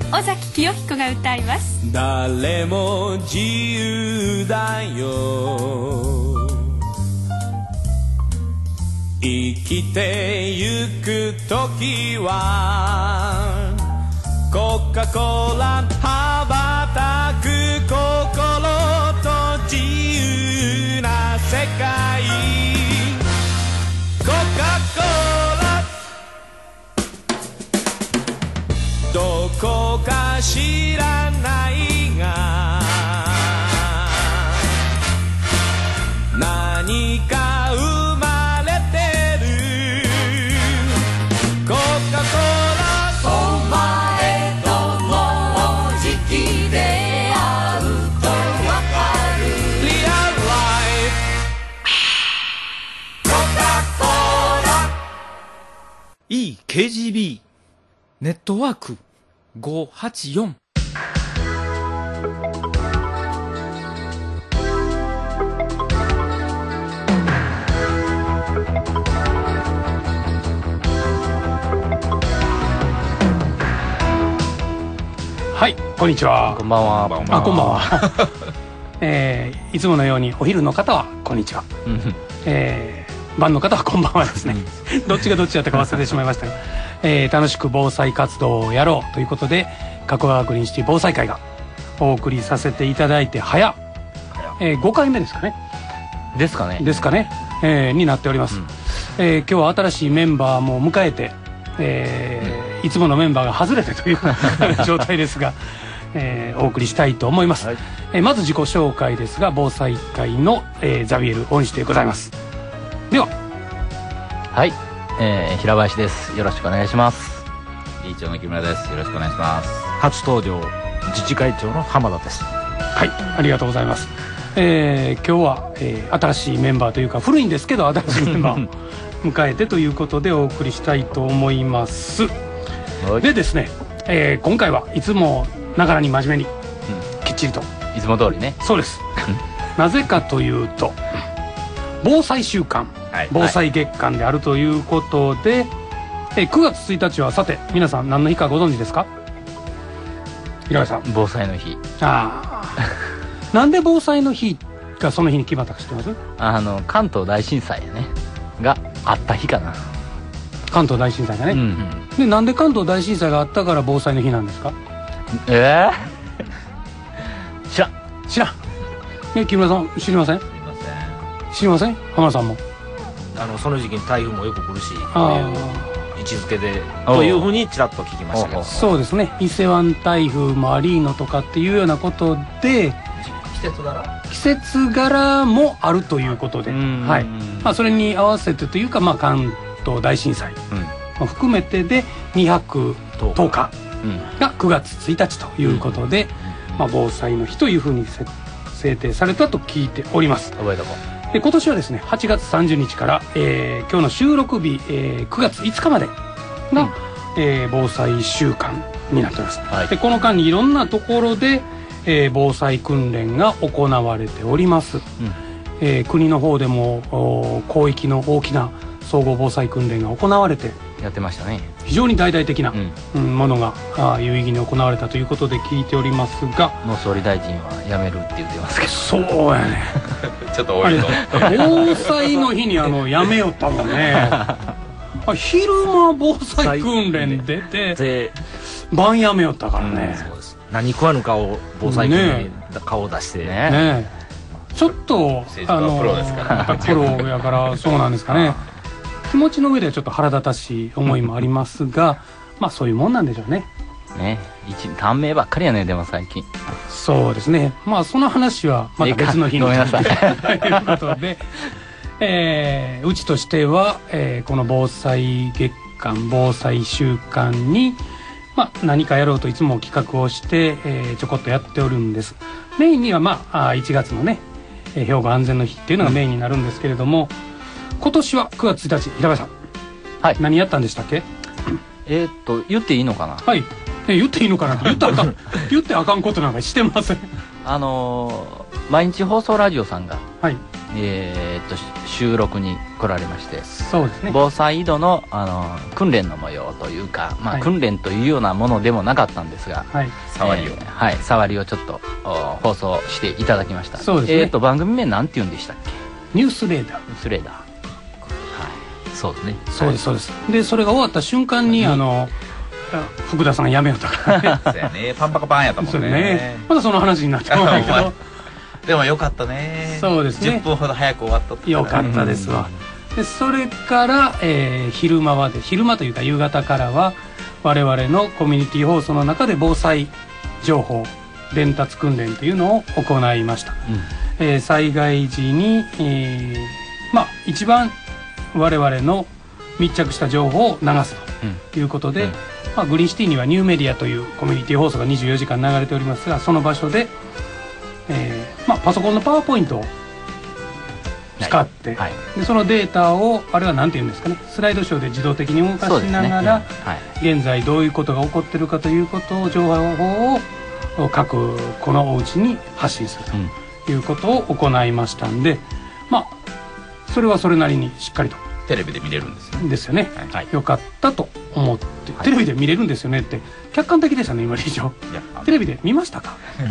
尾崎清彦が歌います。 誰も自由だよ、生きてゆく時はコカ・コーラ羽ばたく心と自由な世界、コカ・コーラどこか知らないが何か生まれてる、コカ・コーラお前ともうじき出会うとわかる、リアルライフコカ・コーラ EKGB ネットワーク584。 はい、こんにちは。 こんばんは。 こんばんは。いつものようにお昼の方はこんにちは。晩の方はこんばんはですね。どっちがどっちだったか忘れてしまいましたが、楽しく防災活動をやろうということで加古川グリーンシティ防災会がお送りさせていただいて5回目ですかね。ですかね。になっております。今日は新しいメンバーも迎えて、いつものメンバーが外れてという状態ですが、お送りしたいと思います。まず自己紹介ですが、防災会の、ザビエル大西でございます。では、 はい、平林です。よろしくお願いします。 理事長の木村です。よろしくお願いします。 初登場自治会長の浜田です。 はい、ありがとうございます。今日は、新しいメンバーというか古いんですけど新しいメンバーを迎えてということでお送りしたいと思います。でですね、今回はいつもながらに真面目に、きっちりといつも通りね。 そうですなぜかというと防災週間、防災月間であるということで、9月1日はさて皆さん何の日かご存知ですか？平井さん。 防災の日。 なんで防災の日がその日に決まったか知ってます？ 関東大震災ねがあった日かな。 関東大震災がね、でなんで関東大震災があったから防災の日なんですか？知らん。木村さん知りません？知りません？浜田さんもその時期に台風もよく来るし、位置づけでというふうにちらっと聞きましたけど、 そうですね、伊勢湾台風もアリーノとかっていうようなことで季節柄もあるということで、それに合わせてというか、関東大震災も含めてで210日が9月1日ということで、防災の日というふうに制定されたと聞いております。 覚えとこう。 で今年はですね8月30日から、今日の収録日、9月5日までが、防災週間になっております。でこの間にいろんなところで、防災訓練が行われております。国の方でも広域の大きな総合防災訓練が行われてやってましたね。 非常に大々的な、ものが有意義に行われたということで聞いておりますが、 もう総理大臣は辞めるって言ってますけど。 そうやねちょっと多いと防災の日にやめよったもんね昼間防災訓練出て晩やめよったからね、 何食わぬかを防災訓練に顔を出してね、 ちょっとプロですからプロやからそうなんですかね気持ちの上ではちょっと腹立たしい思いもありますがそういうもんなんでしょうね。 短命ばっかりやね。でも最近そうですね。その話はまた別の日にごめんなさいということで、うちとしては、この防災月間防災週間に、何かやろうといつも企画をして、ちょこっとやっておるんです。メインには1月のね、兵庫安全の日っていうのがメインになるんですけれども、今年は9月1日平林さん、何やったんでしたっけ？ 言っていいのかな。 言っていいのかなって言ってあかんことなんかしてません。 毎日放送ラジオさんが、 収録に来られまして、 そうですね。 防災井戸の、訓練の模様というか、まあ訓練というようなものでもなかったんですが、 触りを、 はい触りをちょっと放送していただきました。 そうですね。 番組名なんて言うんでしたっけ？ ニュースレーダー。 ニュースレーダー。はい、そうですね。 そうですそうです。でそれが終わった瞬間に福田さんが辞めようとかね。 そうやね、パンパカパンやったもんね。 まだその話になってもないけど。 でもよかったね。 そうですね。 10分ほど早く終わったってよかったですわ。でそれから、昼間というか夕方からは我々のコミュニティ放送の中で防災情報伝達訓練というのを行いました。災害時に、一番我々の密着した情報を流すということで、グリーンシティにはニューメディアというコミュニティ放送が24時間流れておりますが、その場所でパソコンのパワーポイントを使って、でそのデータをあれは何て言うんですかね、スライドショーで自動的に動かしながら、現在どういうことが起こっているかということを情報を各このお家に発信するということを行いましたんで、それはそれなりにしっかりとテレビで見れるんですね。 ですよね。よかったと思って、テレビで見れるんですよねって客観的でしたね今以上。テレビで見ましたか？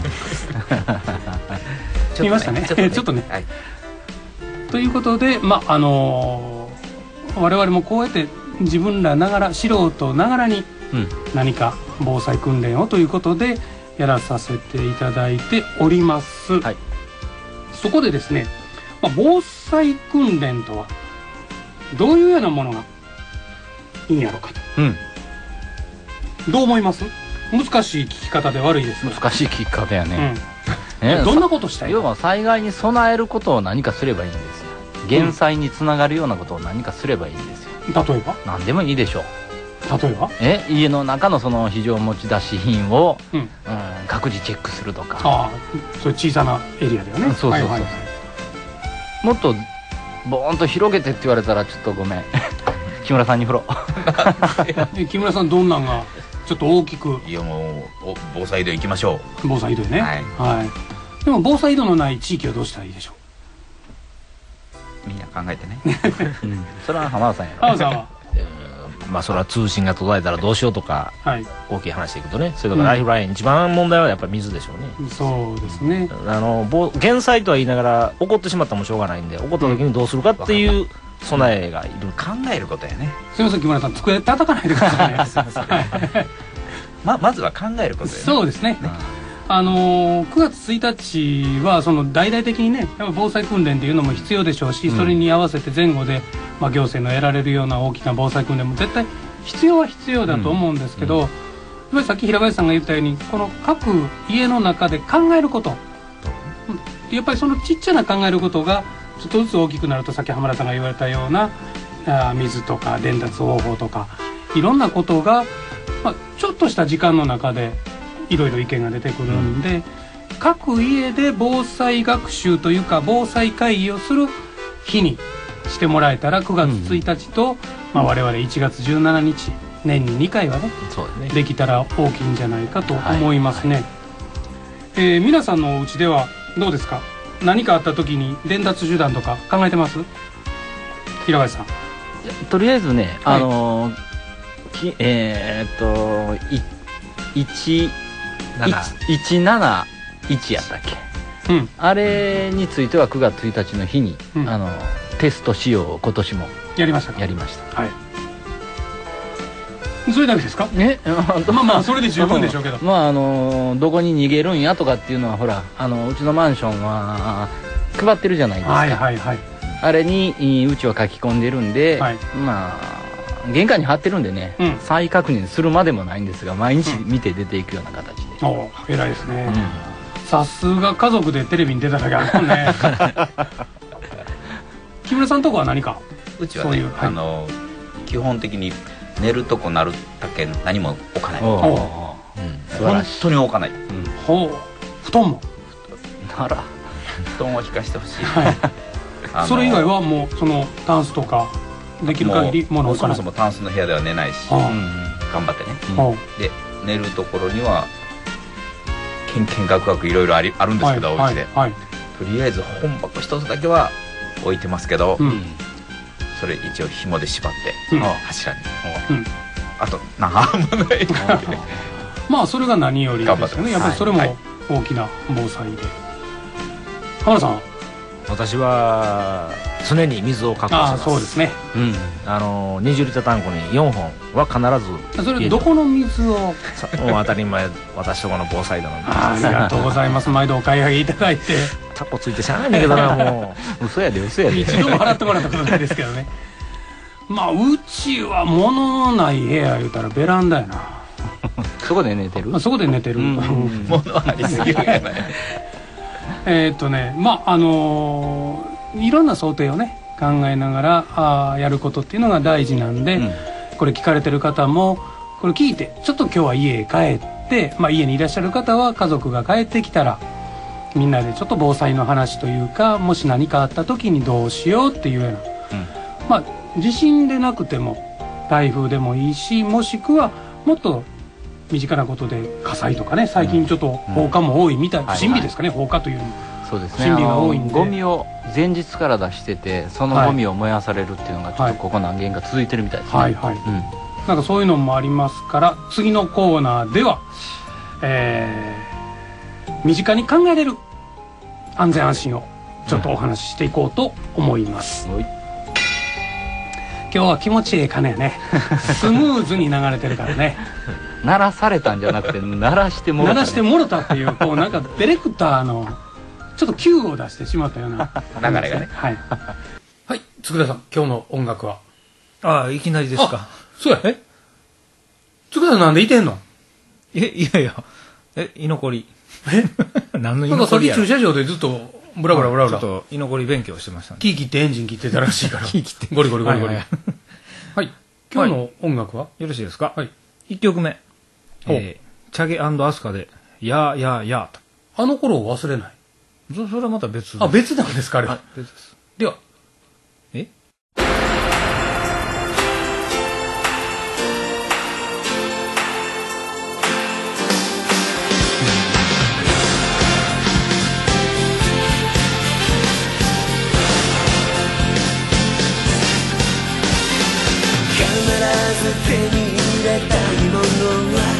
見ましたね。ちょっとね。ということで我々もこうやって自分らながら素人ながらに何か防災訓練をということでやらさせていただいております。そこでですね、防災訓練とはどういうようなものがいいんやろうかと、どう思います？難しい聞き方で悪いです。 難しい聞き方やね。 どんなことしたい？ 要は災害に備えることを何かすればいいんですよ。減災につながるようなことを何かすればいいんですよ。 例えば？ 何でもいいでしょう。 例えば？ 家の中のその非常持ち出し品を、各自チェックするとか。 そういう小さなエリアだよね。 そうもっとボーンと広げてって言われたらちょっとごめん木村さんに振ろう。 木村さんどんなんがちょっと大きく。 いやもう防災井戸行きましょう。 防災井戸ね。でも防災井戸のない地域はどうしたらいいでしょう？みんな考えてね。 それは浜田さんやろ。 浜田さんはそれは通信が途絶えたらどうしようとか、大きい話でいくとね、それからライフライン、一番問題はやっぱり水でしょうね。 そうですね。 減災とは言いながら起こってしまったらもしょうがないんで、起こった時にどうするかっていう備えがいる。 考えることやね。 すみません木村さん、机叩かないでください。 まずは考えることやね。 そうですね。9月1日はその大々的にね、やっぱ防災訓練っていうのも必要でしょうし、それに合わせて前後で行政の得られるような大きな防災訓練も絶対必要は必要だと思うんですけど、やっぱりさっき平林さんが言ったように、この各家の中で考えること、やっぱりそのちっちゃな考えることがちょっとずつ大きくなると、さっき浜田さんが言われたような水とか伝達方法とかいろんなことが、ちょっとした時間の中でいろいろ意見が出てくるんで、各家で防災学習というか防災会議をする日にしてもらえたら、9月1日と、我々1月17日年に2回はね、できたら大きいんじゃないかと思いますね。皆さんのお家ではどうですか？何かあった時に伝達手段とか考えてます？平林さん。 とりあえずね、171やったっけ、あれについては9月1日の日に、テストしようを今年もやりましたか？ やりました。 それだけですか？それで十分でしょうけど、 どこに逃げるんやとかっていうのはほら、うちのマンションは配ってるじゃないですか。あれにうちは書き込んでるんで、玄関に貼ってるんでね、再確認するまでもないんですが、毎日見て出ていくような形で。 偉いですね。さすが家族でテレビに出ただけあるもんね。木村さんとこは何か？ うちはね、基本的に寝るとこなるだけ何も置かない。本当に置かない。 布団も？ なら布団を引かしてほしい。 それ以外はもうそのタンスとかできる限り物を置かない。 そもそもタンスの部屋では寝ないし、頑張ってね。で寝るところにはケンケンガクガクいろいろあるんですけど、お家でとりあえず本箱一つだけは置いてますけど、 うん、 それ一応紐で縛って、 うん、 柱に、 うん、 あと何もないまあそれが何よりですよね。やっぱりそれも大きな防災で。浜田さん、 私は常に水を確保してます。 そうですね、 うん、20リッタータンクに4本は必ず。 それどこの水を？もう当たり前、私とこの防災だので。 ありがとうございます。毎度お買い上げいただいて。 タコついてしゃあないんだけどな、もう嘘やで嘘やで。 一度も払ってもらったことないですけどね。まあうちは物のない部屋言うたらベランダやな。 そこで寝てる？ そこで寝てる。 物ありすぎるやない。 まあいろんな想定をね考えながらやることっていうのが大事なんで、これ聞かれてる方もこれ聞いてちょっと今日は家へ帰って、まあ、家にいらっしゃる方は家族が帰ってきたらみんなでちょっと防災の話というか、もし何かあった時にどうしようっていうような、まあ地震でなくても台風でもいいし、もしくはもっと身近なことで火災とかね、最近ちょっと放火も多いみたい、不審火ですかね、放火というそうですね、 不審火が多いんで、 ゴミを前日から出しててそのゴミを燃やされるっていうのがちょっとここ何件か続いてるみたいですね。 はいはい、なんかそういうのもありますから、次のコーナーでは、身近に考えれる安全安心をちょっとお話ししていこうと思います、今日は気持ちいい鐘やねスムーズに流れてるからね鳴らされたんじゃなくて鳴らしてもろた、ね、 鳴らしてもろたっていう、こうなんかディレクターのちょっと Q を出してしまったような流れがね。 はいはい、佃さん、今日の音楽は？ ああ、いきなりですか。 そうや。佃さんなんでいてんの？ いやいや、居残り。何の居残りやろ。 なんかさっき駐車場でずっとブラブラブラブラ、 ちょっと居残り勉強してましたね。 キー切ってエンジン切ってたらしいからキー切ってゴリゴリゴリゴリ。はい、今日の音楽は？ よろしいですか。 はい。 1曲目、チャゲ&アスカでやーやーやーと。 あの頃を忘れない。 それはまた別。 あ、別なんですか、あれは。 別です。 では。 手に入れたいもの